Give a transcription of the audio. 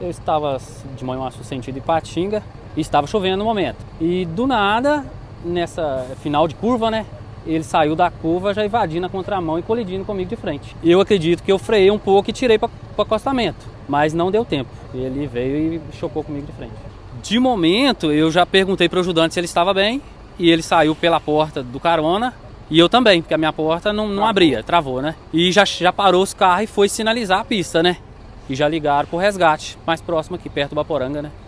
Eu estava de Manhuaçu sentido Ipatinga e estava chovendo no momento. E do nada, nessa final de curva, né? Ele saiu da curva já invadindo a contramão e colidindo comigo de frente. Eu acredito que eu freiei um pouco e tirei para o acostamento, mas não deu tempo. Ele veio e chocou comigo de frente. De momento, eu já perguntei para o ajudante se ele estava bem e ele saiu pela porta do carona e eu também, porque a minha porta não abria, travou, né? E já parou os carros e foi sinalizar a pista, né? E já ligaram para o resgate, mais próximo aqui, perto do Baporanga, né?